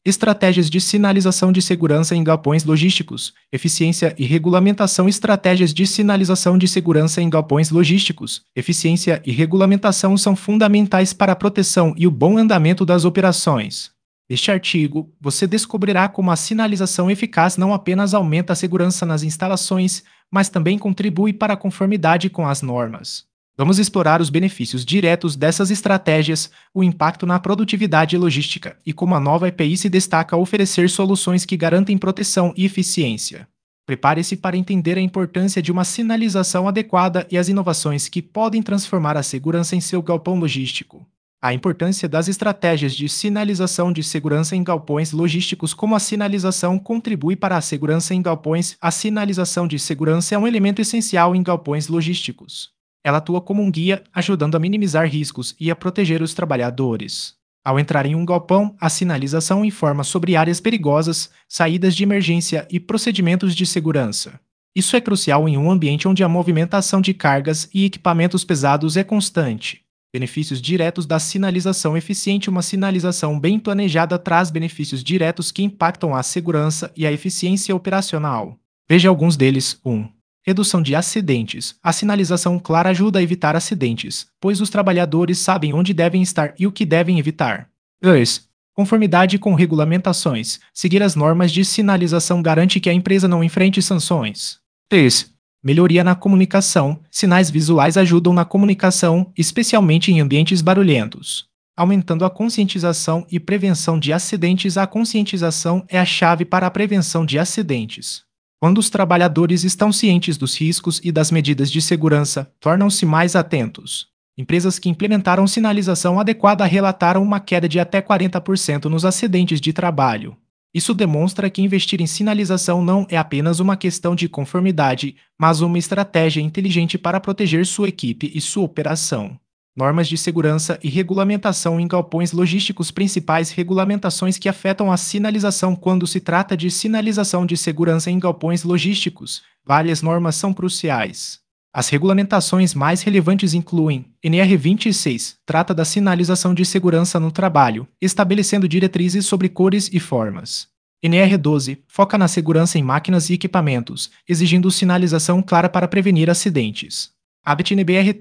Estratégias de sinalização de segurança em galpões logísticos. Eficiência e regulamentação. Estratégias de sinalização de segurança em galpões logísticos. Eficiência e regulamentação são fundamentais para a proteção e o bom andamento das operações. Neste artigo, você descobrirá como a sinalização eficaz não apenas aumenta a segurança nas instalações, mas também contribui para a conformidade com as normas. Vamos explorar os benefícios diretos dessas estratégias, o impacto na produtividade e logística, e como a nova EPI se destaca ao oferecer soluções que garantem proteção e eficiência. Prepare-se para entender a importância de uma sinalização adequada e as inovações que podem transformar a segurança em seu galpão logístico. A importância das estratégias de sinalização de segurança em galpões logísticos. Como a sinalização contribui para a segurança em galpões, a sinalização de segurança é um elemento essencial em galpões logísticos. Ela atua como um guia, ajudando a minimizar riscos e a proteger os trabalhadores. Ao entrar em um galpão, a sinalização informa sobre áreas perigosas, saídas de emergência e procedimentos de segurança. Isso é crucial em um ambiente onde a movimentação de cargas e equipamentos pesados é constante. Benefícios diretos da sinalização eficiente. Uma sinalização bem planejada traz benefícios diretos que impactam a segurança e a eficiência operacional. Veja alguns deles. 1. Redução de acidentes. A sinalização clara ajuda a evitar acidentes, pois os trabalhadores sabem onde devem estar e o que devem evitar. 2. Conformidade com regulamentações. Seguir as normas de sinalização garante que a empresa não enfrente sanções. 3. Melhoria na comunicação. Sinais visuais ajudam na comunicação, especialmente em ambientes barulhentos. Aumentando a conscientização e prevenção de acidentes. A conscientização é a chave para a prevenção de acidentes. Quando os trabalhadores estão cientes dos riscos e das medidas de segurança, tornam-se mais atentos. Empresas que implementaram sinalização adequada relataram uma queda de até 40% nos acidentes de trabalho. Isso demonstra que investir em sinalização não é apenas uma questão de conformidade, mas uma estratégia inteligente para proteger sua equipe e sua operação. Normas de segurança e regulamentação em galpões logísticos. Principais regulamentações que afetam a sinalização. Quando se trata de sinalização de segurança em galpões logísticos, várias normas são cruciais. As regulamentações mais relevantes incluem: NR 26, trata da sinalização de segurança no trabalho, estabelecendo diretrizes sobre cores e formas. NR 12, foca na segurança em máquinas e equipamentos, exigindo sinalização clara para prevenir acidentes. ABT-NBR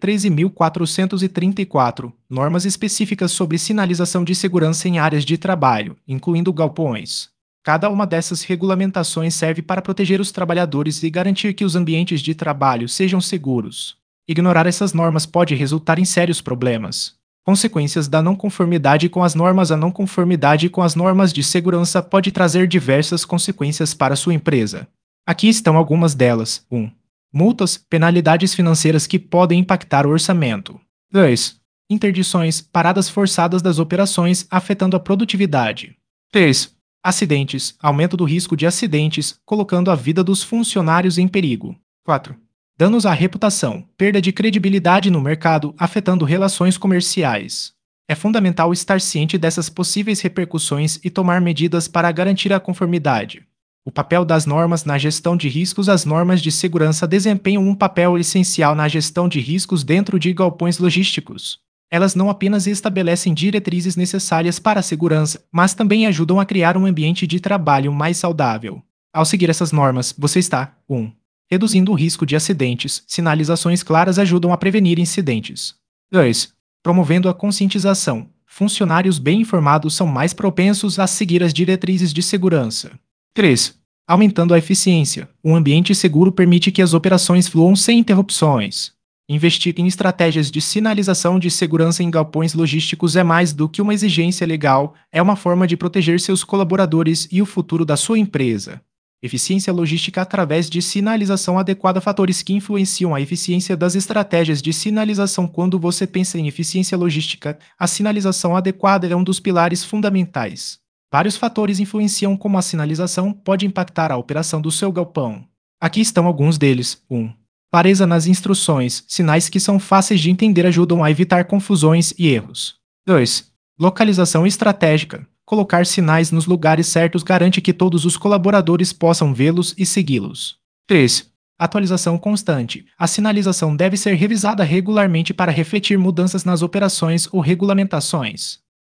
13.434, normas específicas sobre sinalização de segurança em áreas de trabalho, incluindo galpões. Cada uma dessas regulamentações serve para proteger os trabalhadores e garantir que os ambientes de trabalho sejam seguros. Ignorar essas normas pode resultar em sérios problemas. Consequências da não conformidade com as normas. A não conformidade com as normas de segurança pode trazer diversas consequências para sua empresa. Aqui estão algumas delas. 1. Multas, penalidades financeiras que podem impactar o orçamento. 2. Interdições, paradas forçadas das operações, afetando a produtividade. 3. Acidentes, aumento do risco de acidentes, colocando a vida dos funcionários em perigo. 4. Danos à reputação, perda de credibilidade no mercado, afetando relações comerciais. É fundamental estar ciente dessas possíveis repercussões e tomar medidas para garantir a conformidade. O papel das normas na gestão de riscos. As normas de segurança desempenham um papel essencial na gestão de riscos dentro de galpões logísticos. Elas não apenas estabelecem diretrizes necessárias para a segurança, mas também ajudam a criar um ambiente de trabalho mais saudável. Ao seguir essas normas, você está 1. Reduzindo o risco de acidentes. Sinalizações claras ajudam a prevenir incidentes. 2. Promovendo a conscientização. Funcionários bem informados são mais propensos a seguir as diretrizes de segurança. 3. Aumentando a eficiência. Um ambiente seguro permite que as operações fluam sem interrupções. Investir em estratégias de sinalização de segurança em galpões logísticos é mais do que uma exigência legal, é uma forma de proteger seus colaboradores e o futuro da sua empresa. Eficiência logística através de sinalização adequada. Fatores que influenciam a eficiência das estratégias de sinalização. Quando você pensa em eficiência logística, a sinalização adequada é um dos pilares fundamentais. Vários fatores influenciam como a sinalização pode impactar a operação do seu galpão. Aqui estão alguns deles. 1. Clareza nas instruções. Sinais que são fáceis de entender ajudam a evitar confusões e erros. 2. Localização estratégica. Colocar sinais nos lugares certos garante que todos os colaboradores possam vê-los e segui-los. 3. Atualização constante. A sinalização deve ser revisada regularmente para refletir mudanças nas operações ou regulamentações.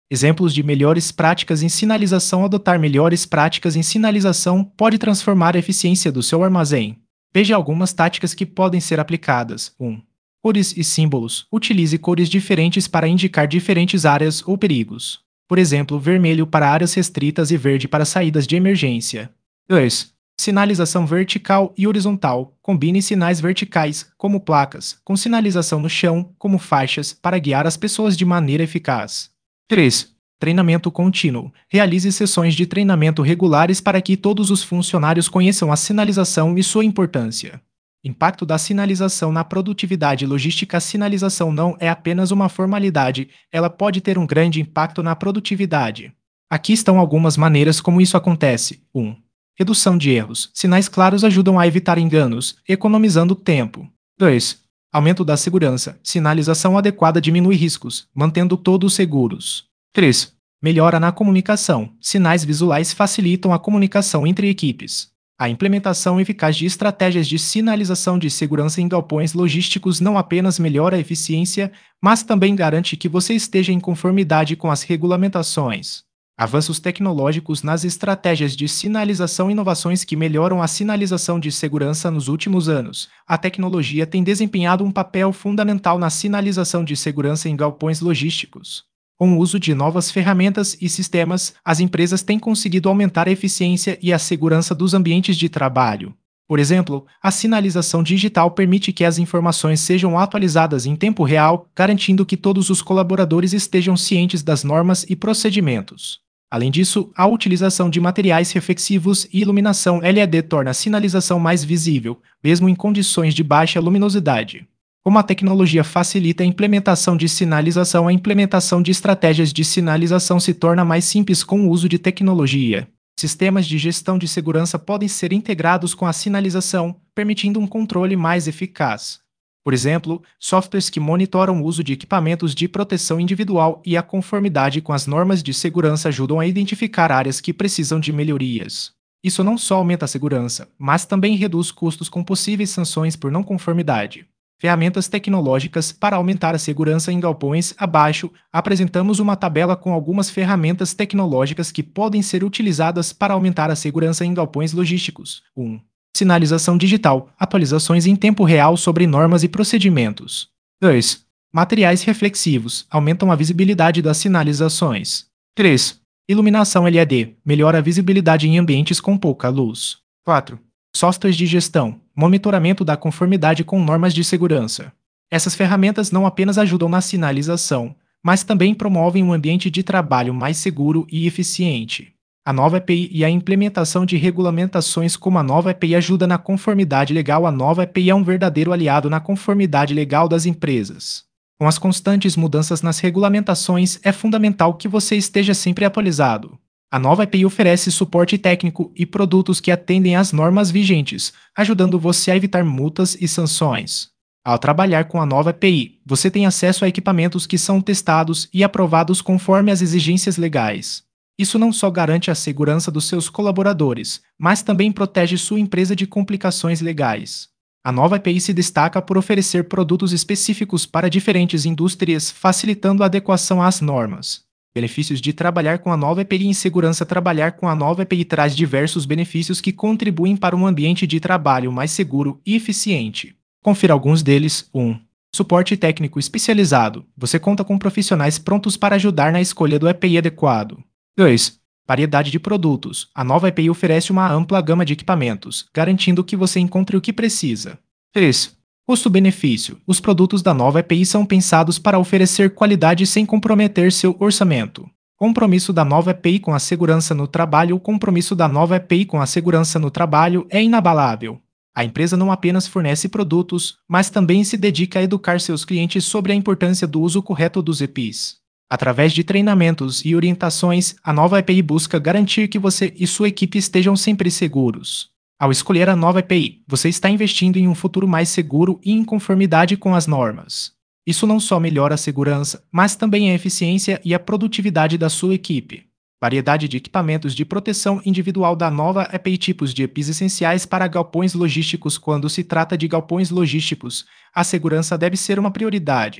Exemplos de melhores práticas em sinalização: adotar melhores práticas em sinalização pode transformar a eficiência do seu armazém. Veja algumas táticas que podem ser aplicadas. 1. Cores e símbolos. Utilize cores diferentes para indicar diferentes áreas ou perigos. Por exemplo, vermelho para áreas restritas e verde para saídas de emergência. 2. Sinalização vertical e horizontal. Combine sinais verticais, como placas, com sinalização no chão, como faixas, para guiar as pessoas de maneira eficaz. 3. Treinamento contínuo. Realize sessões de treinamento regulares para que todos os funcionários conheçam a sinalização e sua importância. Impacto da sinalização na produtividade logística: a sinalização não é apenas uma formalidade, ela pode ter um grande impacto na produtividade. Aqui estão algumas maneiras como isso acontece. 1. Redução de erros. Sinais claros ajudam a evitar enganos, economizando tempo. 2. Aumento da segurança. Sinalização adequada diminui riscos, mantendo todos seguros. 3. Melhora na comunicação. Sinais visuais facilitam a comunicação entre equipes. A implementação eficaz de estratégias de sinalização de segurança em galpões logísticos não apenas melhora a eficiência, mas também garante que você esteja em conformidade com as regulamentações. Avanços tecnológicos nas estratégias de sinalização: inovações que melhoram a sinalização de segurança nos últimos anos. A tecnologia tem desempenhado um papel fundamental na sinalização de segurança em galpões logísticos. Com o uso de novas ferramentas e sistemas, as empresas têm conseguido aumentar a eficiência e a segurança dos ambientes de trabalho. Por exemplo, a sinalização digital permite que as informações sejam atualizadas em tempo real, garantindo que todos os colaboradores estejam cientes das normas e procedimentos. Além disso, a utilização de materiais reflexivos e iluminação LED torna a sinalização mais visível, mesmo em condições de baixa luminosidade. Como a tecnologia facilita a implementação de sinalização, a implementação de estratégias de sinalização se torna mais simples com o uso de tecnologia. Sistemas de gestão de segurança podem ser integrados com a sinalização, permitindo um controle mais eficaz. Por exemplo, softwares que monitoram o uso de equipamentos de proteção individual e a conformidade com as normas de segurança ajudam a identificar áreas que precisam de melhorias. Isso não só aumenta a segurança, mas também reduz custos com possíveis sanções por não conformidade. Ferramentas tecnológicas para aumentar a segurança em galpões. Abaixo, apresentamos uma tabela com algumas ferramentas tecnológicas que podem ser utilizadas para aumentar a segurança em galpões logísticos. 1. Sinalização digital. Atualizações em tempo real sobre normas e procedimentos. 2. Materiais reflexivos. Aumentam a visibilidade das sinalizações. 3. Iluminação LED. Melhora a visibilidade em ambientes com pouca luz. 4. Softwares de gestão. Monitoramento da conformidade com normas de segurança. Essas ferramentas não apenas ajudam na sinalização, mas também promovem um ambiente de trabalho mais seguro e eficiente. A nova EPI e a implementação de regulamentações como a nova EPI ajuda na conformidade legal. A nova EPI é um verdadeiro aliado na conformidade legal das empresas. Com as constantes mudanças nas regulamentações, é fundamental que você esteja sempre atualizado. A nova EPI oferece suporte técnico e produtos que atendem às normas vigentes, ajudando você a evitar multas e sanções. Ao trabalhar com a nova EPI, você tem acesso a equipamentos que são testados e aprovados conforme as exigências legais. Isso não só garante a segurança dos seus colaboradores, mas também protege sua empresa de complicações legais. A nova EPI se destaca por oferecer produtos específicos para diferentes indústrias, facilitando a adequação às normas. Benefícios de trabalhar com a nova EPI em segurança. Trabalhar com a nova EPI traz diversos benefícios que contribuem para um ambiente de trabalho mais seguro e eficiente. Confira alguns deles. 1. Suporte técnico especializado. Você conta com profissionais prontos para ajudar na escolha do EPI adequado. 2. Variedade de produtos. A nova EPI oferece uma ampla gama de equipamentos, garantindo que você encontre o que precisa. 3. Custo-benefício. Os produtos da nova EPI são pensados para oferecer qualidade sem comprometer seu orçamento. Compromisso da nova EPI com a segurança no trabalho. O compromisso da nova EPI com a segurança no trabalho é inabalável. A empresa não apenas fornece produtos, mas também se dedica a educar seus clientes sobre a importância do uso correto dos EPIs. Através de treinamentos e orientações, a nova EPI busca garantir que você e sua equipe estejam sempre seguros. Ao escolher a nova EPI, você está investindo em um futuro mais seguro e em conformidade com as normas. Isso não só melhora a segurança, mas também a eficiência e a produtividade da sua equipe. Variedade de equipamentos de proteção individual da nova EPI. Tipos de EPIs essenciais para galpões logísticos. Quando se trata de galpões logísticos, a segurança deve ser uma prioridade.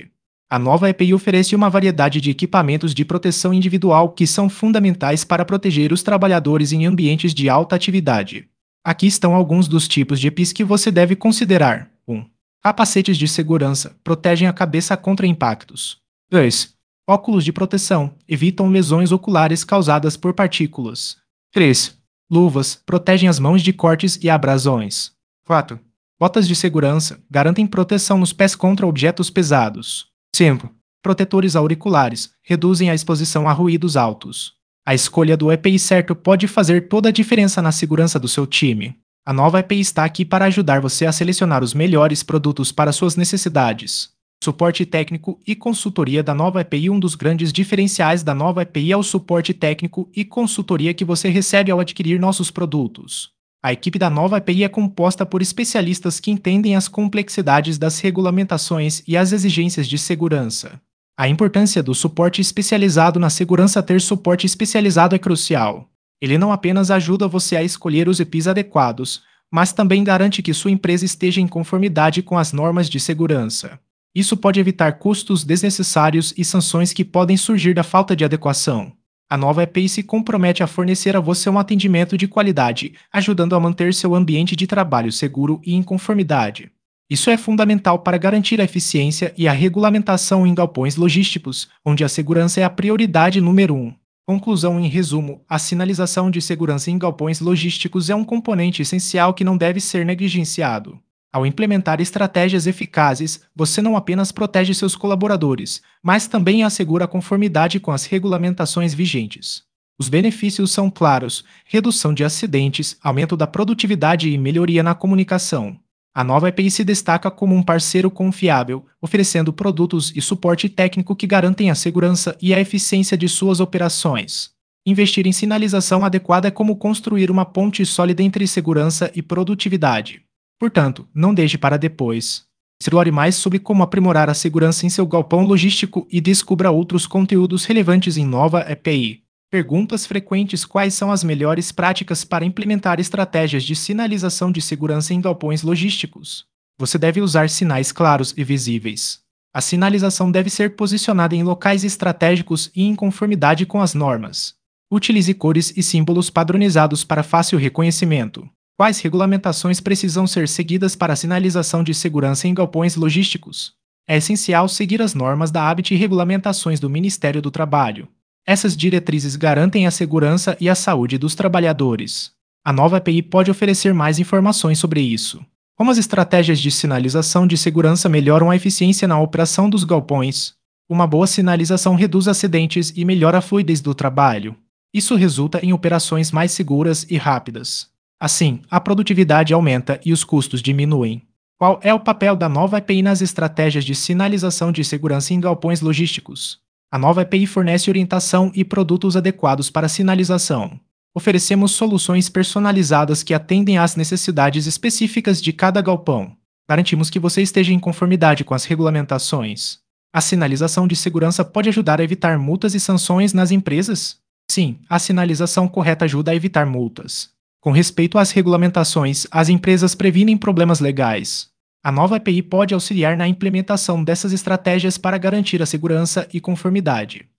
A nova EPI oferece uma variedade de equipamentos de proteção individual que são fundamentais para proteger os trabalhadores em ambientes de alta atividade. Aqui estão alguns dos tipos de EPIs que você deve considerar. 1. Capacetes de segurança protegem a cabeça contra impactos. 2. Óculos de proteção evitam lesões oculares causadas por partículas. 3. Luvas protegem as mãos de cortes e abrasões. 4. Botas de segurança garantem proteção nos pés contra objetos pesados. 5. Protetores auriculares reduzem a exposição a ruídos altos. A escolha do EPI certo pode fazer toda a diferença na segurança do seu time. A nova EPI está aqui para ajudar você a selecionar os melhores produtos para suas necessidades. Suporte técnico e consultoria da nova EPI. Um dos grandes diferenciais da nova EPI é o suporte técnico e consultoria que você recebe ao adquirir nossos produtos. A equipe da nova EPI é composta por especialistas que entendem as complexidades das regulamentações e as exigências de segurança. A importância do suporte especializado na segurança. Ter suporte especializado é crucial. Ele não apenas ajuda você a escolher os EPIs adequados, mas também garante que sua empresa esteja em conformidade com as normas de segurança. Isso pode evitar custos desnecessários e sanções que podem surgir da falta de adequação. A nova EPI se compromete a fornecer a você um atendimento de qualidade, ajudando a manter seu ambiente de trabalho seguro e em conformidade. Isso é fundamental para garantir a eficiência e a regulamentação em galpões logísticos, onde a segurança é a prioridade número 1. Conclusão. Em resumo, a sinalização de segurança em galpões logísticos é um componente essencial que não deve ser negligenciado. Ao implementar estratégias eficazes, você não apenas protege seus colaboradores, mas também assegura a conformidade com as regulamentações vigentes. Os benefícios são claros: redução de acidentes, aumento da produtividade e melhoria na comunicação. A nova EPI se destaca como um parceiro confiável, oferecendo produtos e suporte técnico que garantem a segurança e a eficiência de suas operações. Investir em sinalização adequada é como construir uma ponte sólida entre segurança e produtividade. Portanto, não deixe para depois. Explore mais sobre como aprimorar a segurança em seu galpão logístico e descubra outros conteúdos relevantes em nova EPI. Perguntas frequentes: quais são as melhores práticas para implementar estratégias de sinalização de segurança em galpões logísticos? Você deve usar sinais claros e visíveis. A sinalização deve ser posicionada em locais estratégicos e em conformidade com as normas. Utilize cores e símbolos padronizados para fácil reconhecimento. Quais regulamentações precisam ser seguidas para a sinalização de segurança em galpões logísticos? É essencial seguir as normas da ABIT e regulamentações do Ministério do Trabalho. Essas diretrizes garantem a segurança e a saúde dos trabalhadores. A nova EPI pode oferecer mais informações sobre isso. Como as estratégias de sinalização de segurança melhoram a eficiência na operação dos galpões? Uma boa sinalização reduz acidentes e melhora a fluidez do trabalho. Isso resulta em operações mais seguras e rápidas. Assim, a produtividade aumenta e os custos diminuem. Qual é o papel da nova EPI nas estratégias de sinalização de segurança em galpões logísticos? A nova EPI fornece orientação e produtos adequados para sinalização. Oferecemos soluções personalizadas que atendem às necessidades específicas de cada galpão. Garantimos que você esteja em conformidade com as regulamentações. A sinalização de segurança pode ajudar a evitar multas e sanções nas empresas? Sim, a sinalização correta ajuda a evitar multas. Com respeito às regulamentações, as empresas previnem problemas legais. A nova EPI pode auxiliar na implementação dessas estratégias para garantir a segurança e conformidade.